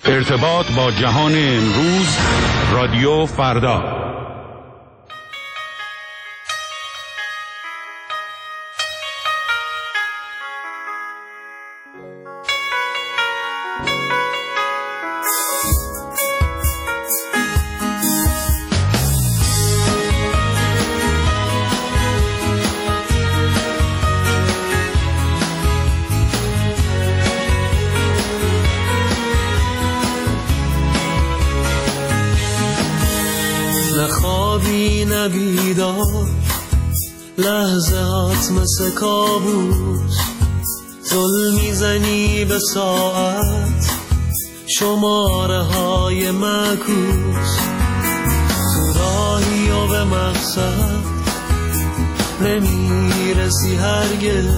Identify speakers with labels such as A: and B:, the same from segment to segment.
A: ارتباط با جهان امروز، رادیو فردا.
B: نخوابی نبیدار، لحظات مثل کابوس، زل میزنی به ساعت، شماره های معکوس، تو راهی و به مقصد نمیرسی هرگز،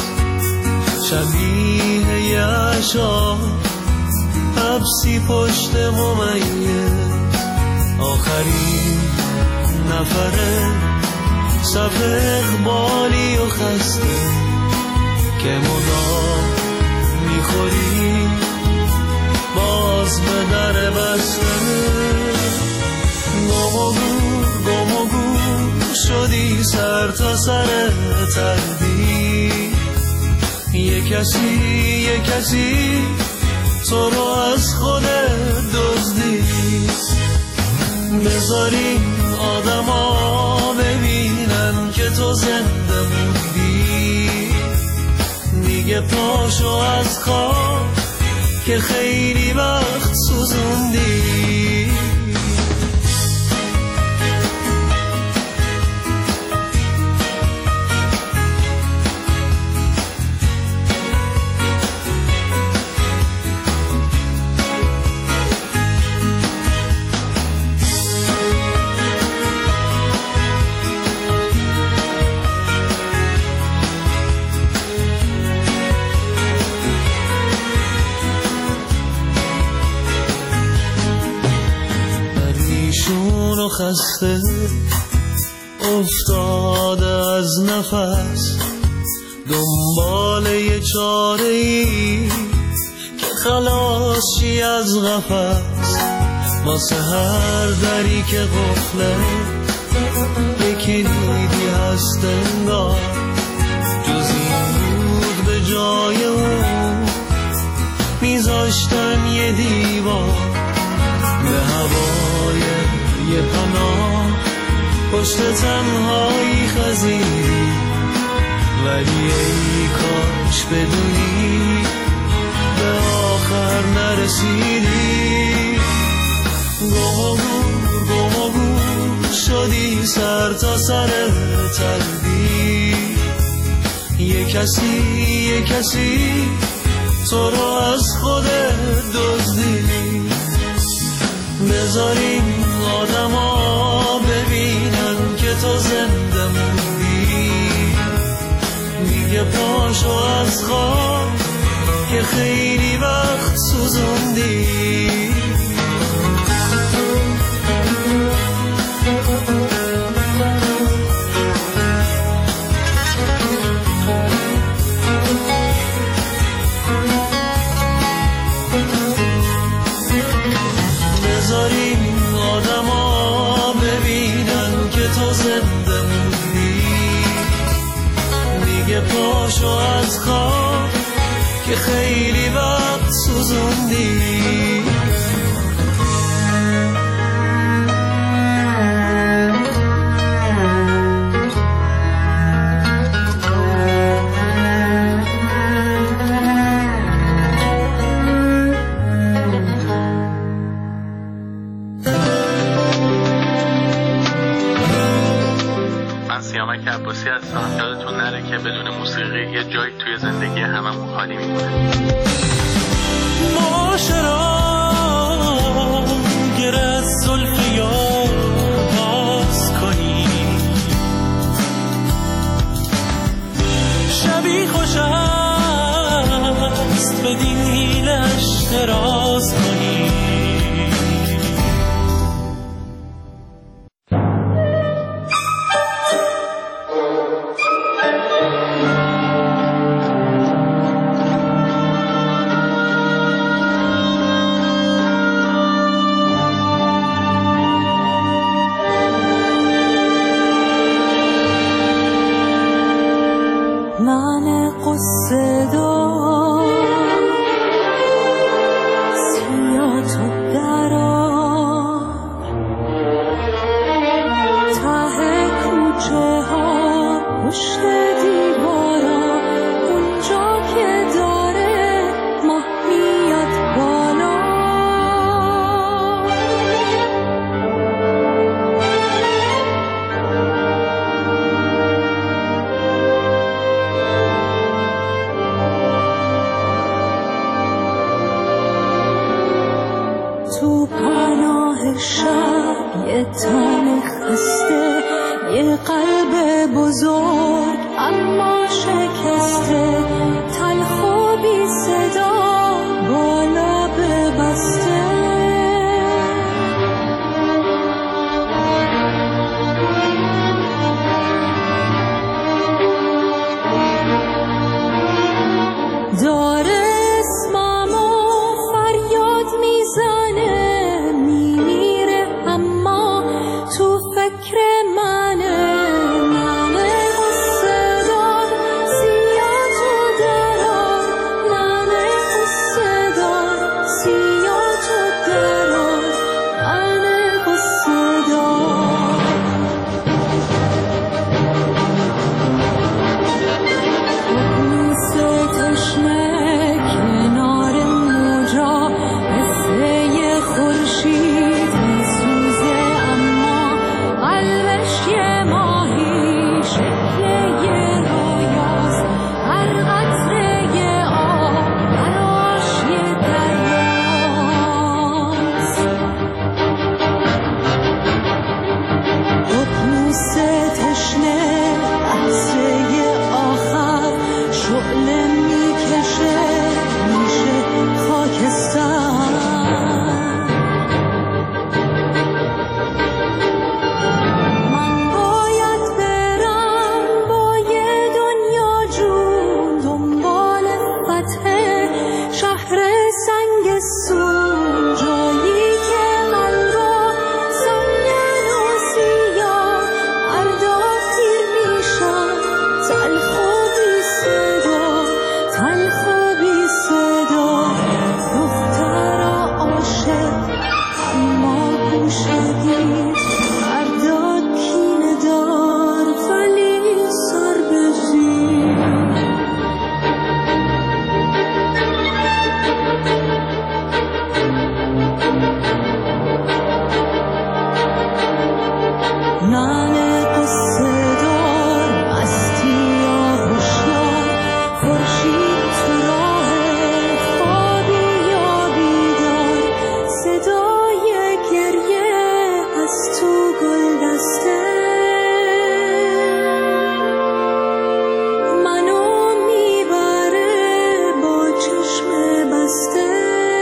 B: شبیه یه عشا حبسی پشت ممیز، آخرین نفره صف اقبالی و خسته که مدام میخوری باز به در بسته، گم و گور شدی سر تا سر تردید، یه کسی تو رو از خودت دزدید، بذاری آدم ها ببینن که تو زنده موندی، دیگه پاشو از خواب که خیلی وقت سوزوندی. خسته افتاده از نفس، دنبال یه چاره‌ای که خلاص شی از قفس، واسه هر دری که قفله به کلیدی هست انگار، جز این بود به جای اون میذاشتن یه دیوار، به هوای یه پناه پشت تنهایی خزیدی، ولی ای کاش بدونی به آخر نرسیدی، گم و گور شدی سر تا سر تردید، یه کسی تو رو از خودت دزدید، بذاریم آدم ها ببینن که تو زنده موندی، دیگه پاشو از خواب که خیلی وقت سوزوندی. بذاریم آدم ها ببینن که تو زنده موندی، دیگه پاشو از خواب که خیلی وقت سوزوندی.
C: سیامک عباسی هستم. یادتون نره که بدون موسیقی یه جایی توی زندگی هممون خالی میمونه.
B: معاشران گر از زلف یار باز کنی، شبی خوش است بدین هیلش دراز کنی.
D: شب یه تن خسته، یه قلب بزرگ اما شکسته، تلخ و بی صدا با لب بسته. داره اسممو فریاد میزنه، میمیره اما تو فکر منه. ننه قصه دار سیاه تو درار، ننه قصه دار سیاه تو درار، ننه قصه دار. موسه تشنه کنار موجا، قصه خورشید میسوزه اما قلبش یه ماهی، شکل یه رویاست، هر قطره یه آب براش یه دریاست. موسه تشنه لحظه آخر، شعله میکشه میشه خاکستر. من باید برم با یه دنیا جون، دنبال فتح شهر سنگستون، جایی که قلبا سنگن و سیاه فردا تیر میشن، تلخ و بی صدا، تلخ و بی صدا. دخترا عاشق اما گوشگیر، فردا کینه دار ولی سر به زیر. ننه قصه دار مستی یا هوشیار، خورشید تو راه خوابی یا بیدار، صدای گریه از تو گلدسته منو میبره با چشم بسته.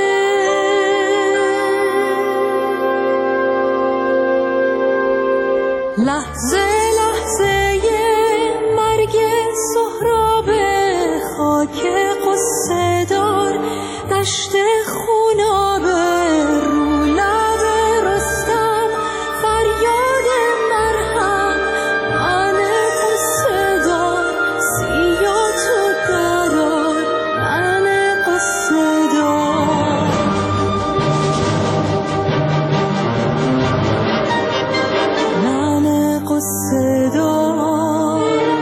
D: لحظه لحظه مرگ سهراب، خاک قصه دار دشت خونابه، رو لب رستم فریاد مرهم، ننه قصه دار سیاه تو درار، ننه قصه دار. ننه قصه دار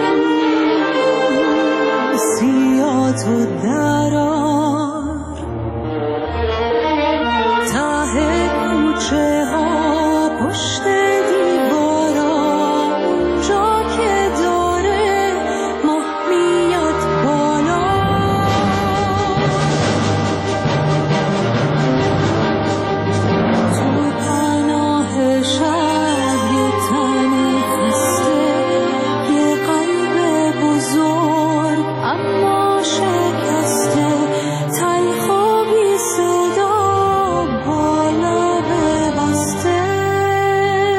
D: سیاه تو درار، ته کوچه ها پشت دیوارا، اونجا که داره ماه میاد بالا. تو پناه شب یه تن خسته، یه قلب بزرگ اما شکسته، تلخ و بی صدا با لب بسته.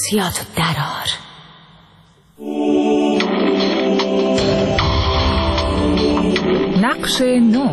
E: سیاتو درار.
F: نقش نو.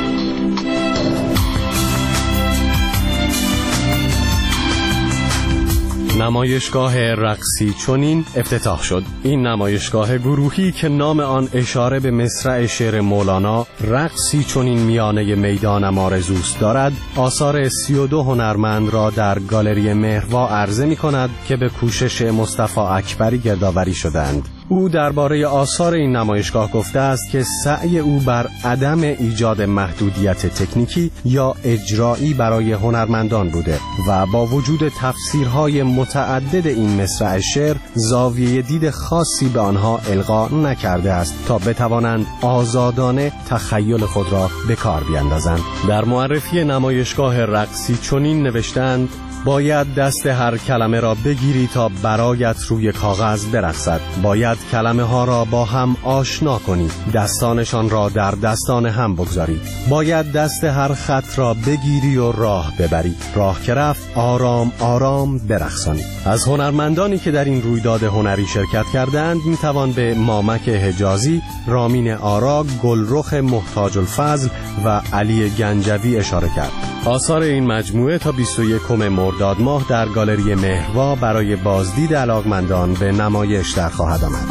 G: نمایشگاه رقصی چنین افتتاح شد. این نمایشگاه گروهی که نام آن اشاره به مصرع شعر مولانا رقصی چنین میانه میدانم آرزوست دارد، آثار 32 هنرمند را در گالری مهروا عرضه می کند که به کوشش مصطفی اکبری گردآوری شدند. او درباره آثار این نمایشگاه گفته است که سعی او بر عدم ایجاد محدودیت تکنیکی یا اجرایی برای هنرمندان بوده و با وجود تفسیرهای متعدد این مصرع شعر زاویه دید خاصی به آنها القا نکرده است تا بتوانند آزادانه تخیل خود را به کار بیندازند. در معرفی نمایشگاه رقصی چنین نوشتند: باید دست هر کلمه را بگیری تا برایت روی کاغذ برقصد. باید کلمه ها را با هم آشنا کنی، دستانشان را در دستان هم بگذاری. باید دست هر خط را بگیری و راه ببری. راه که رفت آرام آرام برقصانی. از هنرمندانی که در این رویداد هنری شرکت کردند میتوان به مامک حجازی، رامین آرا، گلرخ محتاج الفضل و علی گنجوی اشاره کرد. آثار این مجموعه تا 21 مرداد ماه در گالری مهروا برای بازدید علاقمندان به نمایش در خواهد آمد.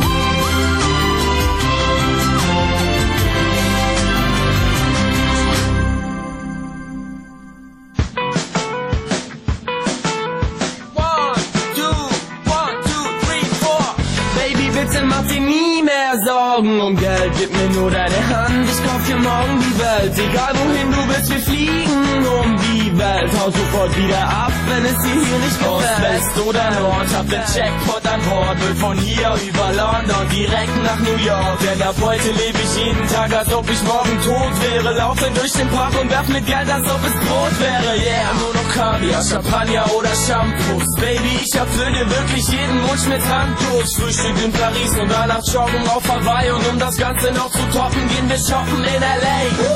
B: Um Geld, gib mir nur deine Hand, ich kauf dir morgen die Welt. Egal wohin du willst, wir fliegen um die Welt. Hau sofort wieder ab, wenn es dir hier nicht gefällt. Ost, West oder Nord, hab den Jackpot an Bord. Will von hier über London direkt nach New York. Denn ab heute lebe ich jeden Tag, als ob ich morgen tot wäre. Laufe durch den Park und werf mit Geld, als ob es Brot wäre. Yeah, nur noch Kaviar, Champagner oder Shampoos. Baby, ich erfülle wirklich jeden Wunsch mit Handlos. Frühstück in Paris und danach joggen auf Hawaii. Und um das Ganze noch zu toppen, gehen wir shoppen in L.A.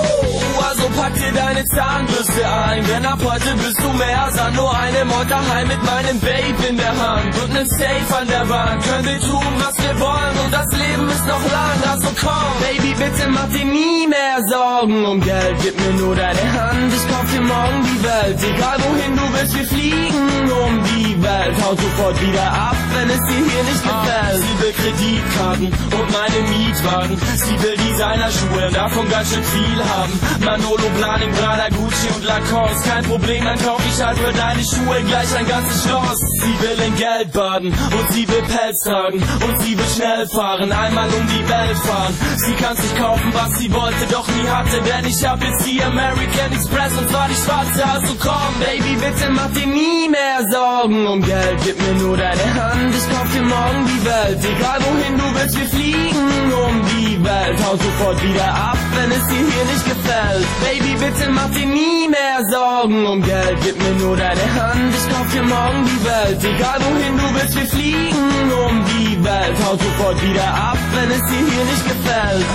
B: Also pack dir deine Zahnbürste ein, denn ab heute bist du mehr als nur eine Mod daheim mit meinem Babe in der Hand und nem Safe an der Wand. Können wir tun, was wir wollen und das Leben ist noch lang, also komm. Baby, bitte mach dir nie mehr Sorgen um Geld, gib mir nur deine Hand, ich kauf dir morgen die Welt. Egal wohin du willst, wir fliegen um die Welt. Hau sofort wieder ab, wenn es dir hier nicht gefällt. Sie will Kreditkarten und meine Mietwagen. Sie will Designerschuhe, davon ganz schön viel haben. Manolo, Blahnik, Prada, Gucci und Lacoste. Kein Problem, dann kauf ich halt für deine Schuhe gleich ein ganzes Schloss. Sie will in Geld baden und sie will Pelz tragen und sie will schnell fahren, einmal um die Welt fahren. Sie kann sich kaufen, was sie wollte, doch nie hatte, denn ich hab jetzt die American Express und zwar die schwarze. Also komm, Baby, bitte mach dir nie mehr Sorgen um Geld. Gib mir nur deine Hand, ich kauf dir morgen die Welt. Egal wohin du willst, wir fliegen um die Welt. Hau sofort wieder ab, wenn es dir hier nicht gefällt. Baby, bitte mach dir nie mehr Sorgen um Geld. Gib mir nur deine Hand, ich kauf dir morgen die Welt. Egal wohin du willst, wir fliegen um die Welt. Hau sofort wieder ab, wenn es dir hier nicht gefällt.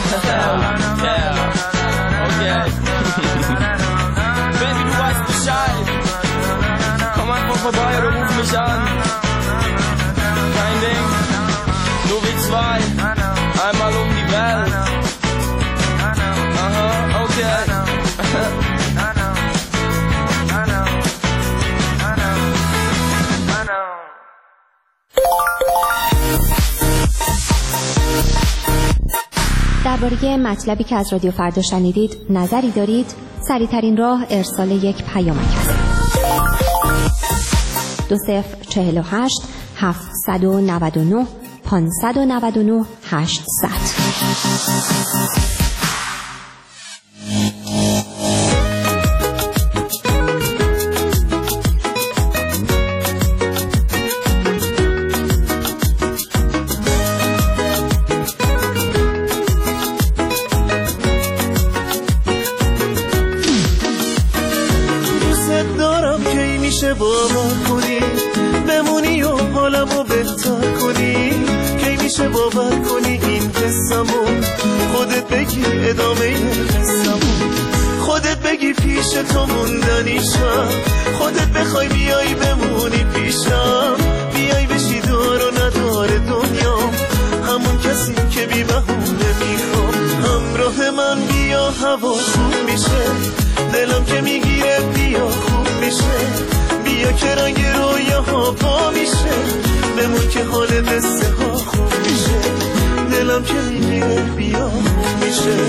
B: Okay. Baby, du weißt Bescheid. Komm einfach vorbei oder ruf mich an. Kein Ding, nur wir zwei. Einmal um die Welt. Aha, okay.
H: درباره مطلبی که از رادیو فردا شنیدید نظری دارید؟ سریع‌ترین راه ارسال یک پیامک است. 2048 799 599 800.
B: میشه باور کنی بمونی و حالمو بهتر کنی، کی میشه باور کنی این قصه‌مو خودت بگی ادامه قصه‌مو، خودت بگی پیش تو موندنیشم، خودت بخوای بیای بمونی پیشم، بیای بشی
E: هوا خوب میشه، دلم که میگیره بیا خوب میشه، بیا که رنگ رویاها پا میشه، بمون که حال قصه ها خوب میشه، دلم که میگیره بیا خوب میشه.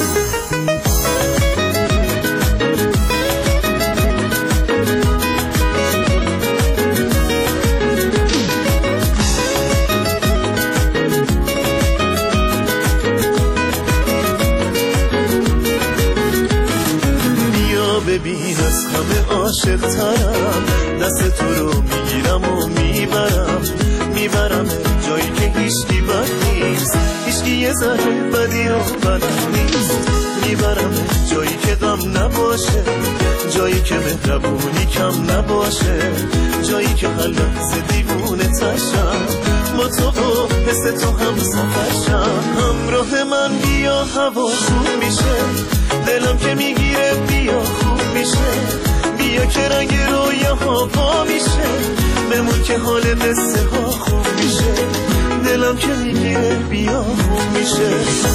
E: ببین از همه عاشق ترم، دست تو رو میگیرم و میبرم جایی که هیچکی بد نیست، هیچکی یه ذره بدی رو بلد نیست، میبرم جایی که غم نباشه، جایی که مهربونی کم نباشه، جایی که هر لحظه دیوونه تشم، با تو و حس تو هم سفرشم. همراه من بیا هوا خوب میشه، دلم که میگیره بیا خوب میشه، بیا که رنگ رویاها پا میشه، بمون که حال قصه ها خوب میشه، دلم که میگیره بیا خوب میشه.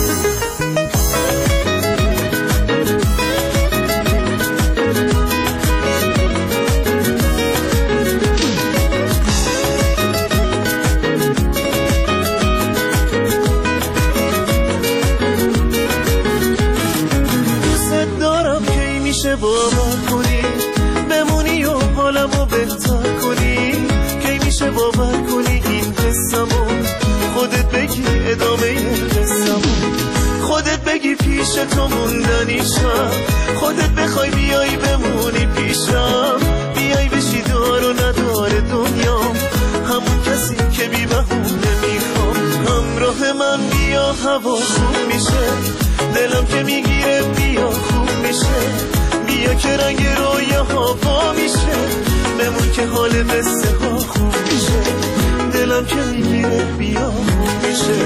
E: باور کنی بمونی و حالمو بهتر کنی، کی میشه باور کنی این قصه‌مو، خودت بگی ادامه قصه‌مو، خودت بگی پیش تو موندنیشم، خودت بخوای بیای بمونی پیشم، بیای بشی دار و ندار دنیام، همون کسی که بی بهونه میخوام. همراه من بیا هوا خوب میشه، دلم که میگیره بیا خوب میشه، بیا که رنگ رویاها پا میشه، بمون که حال قصه ها خوب میشه، دلم که میگیره بیا خوب میشه.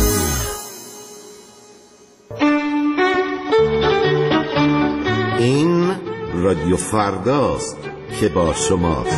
F: این رادیو فرداست که با شماست.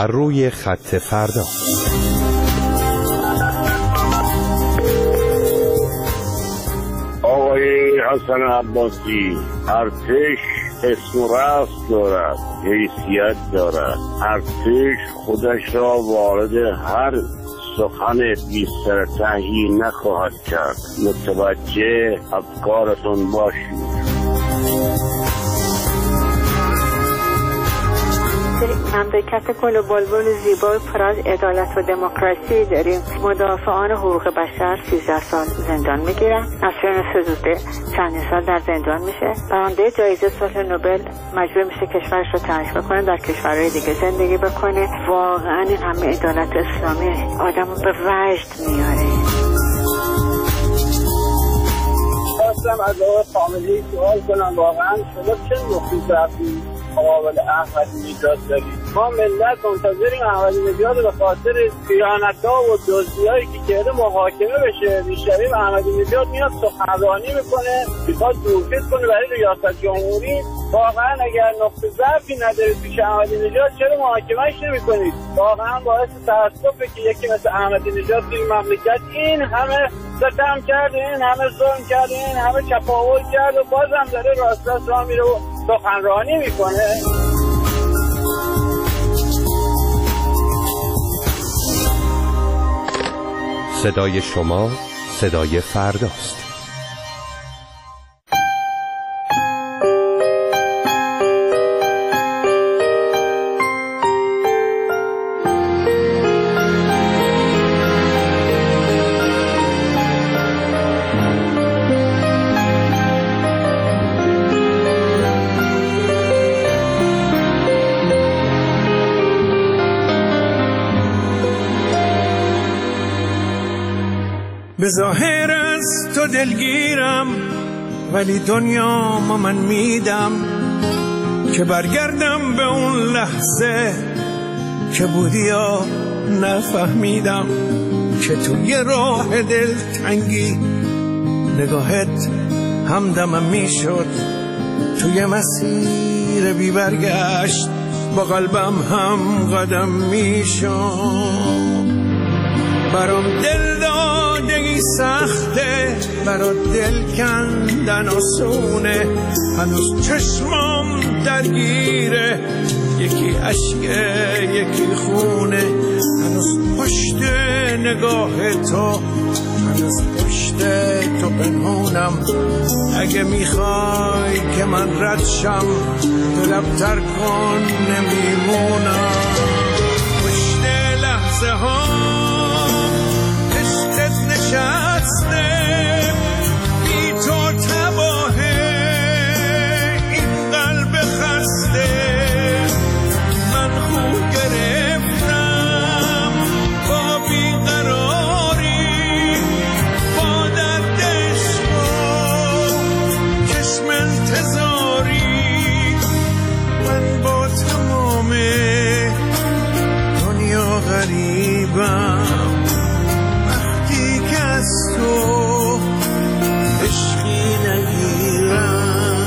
I: بر روی خط فردا.
J: آقای حسن عباسی، ارتش اسم و رسم دارد، حیثیت دارد. ارتش خودش را وارد هر سخن بی‌سر تهی نخواهد کرد. متوجه افکارتون باشید.
K: مملکت گل و بلبل زیبا پر از عدالت و دموکراسی داریم. مدافعان حقوق بشر 13 سال زندان میگیرن. نسرین سزوده چندین سال در زندان میشه. برنده جایزه صلح نوبل مجبور میشه کشورش رو ترک بکنه، در کشورهای دیگه زندگی بکنه. واقعا این همه عدالت اسلامی آدمو به وجد میاره.
L: خواستم از آقای خامنه‌ای سوال کنم، واقعا شما چه نقطه‌ای ضعفی مقابل احمدی‌نژاد دارید؟ ما ملت منتظریم احمدی‌نژاد به خاطر خیانت‌ها و دزدی‌هایی که کرده محاکمه بشه. میشنویم احمدی‌نژاد میاد سخنرانی میکنه، میخواد دورفیز کنه برای ریاست جمهوری. واقعا اگر نقطه ضعفی ندارید پیش احمدی‌نژاد چرا محاکمه‌اش نمی‌کنید؟ واقعا باعث تأسفه که یکی مثل احمدی‌نژاد توی مملکت این همه ستم کرده، این همه ظلم کرده، این همه چپاول کرده و بازم داره راست راه میره و سخنرانی میکنه.
I: صدای شما صدای فرداست.
M: به ظاهر از تو دلگیرم، ولی دنیا ما من میدم که برگردم به اون لحظه که بودی یا نفهمیدم که توی راه دلتنگی نگاهت همدمم میشد، توی مسیر بی برگشت با قلبم هم قدم میشد. برام دل دادگی سخته، برات دل کندن آسونه، هنوز چشمام درگیره، یکی عشقه یکی خونه، هنوز پشت نگاه تو، هنوز پشت تو پنهونم. اگه میخوای که من رد شم تو لبتر کن، نمیمونم. پشت لحظه ها نشسته، بی تو تباهه این قلب خسته. من خو گرفتم با بیقراری، با درد عشق و چشم انتظاری. من با تمام دنیا غریبم، تو عشقی نگیرم.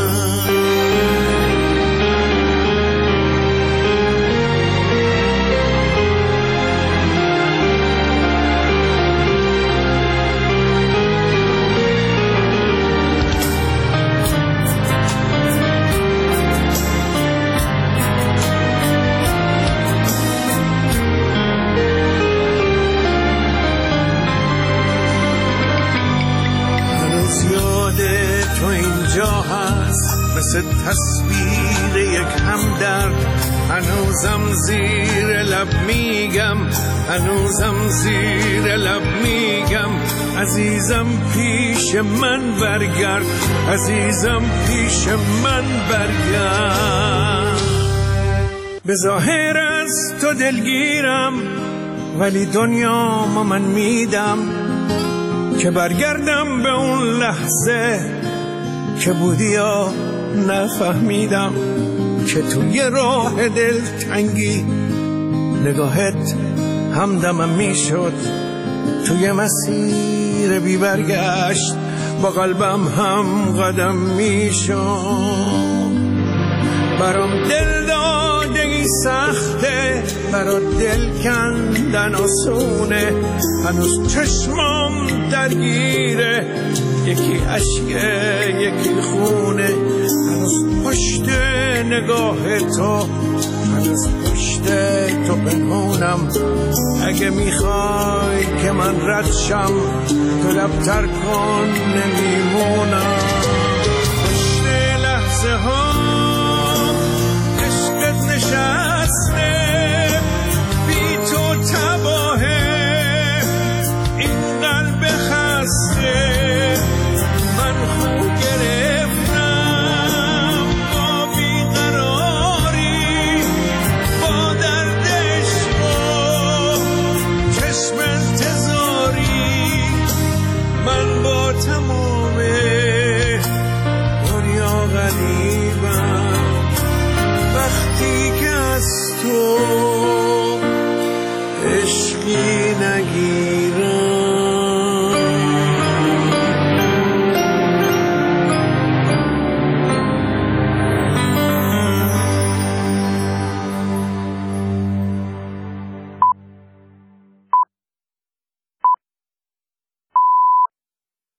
M: تو اینجا هست مثل تصویر یک همدرد، هنوزم زیر لب میگم، هنوزم زیر لب میگم. عزیزم پیش من برگرد، عزیزم پیش من برگرد. به ظاهر از تو دلگیرم، ولی دنیا ما من میدم که برگردم به اون لحظه که بودی یا نفهمیدم که توی راه دلتنگی نگاهت همدمم میشد، توی مسیر بی برگشت با قلبم هم قدم میشد. برام دل دادگی خیلی سخته برا دل کندن آسونه، هنوز چشمام درگیره، یکی عشقه یکی خونه، هنوز پشت نگاه تو، هنوز پشت تو پنهونم. اگه میخوای که من رد شم تو لبتر کن نمیمونم. پشت لحظه ها عشقت نشست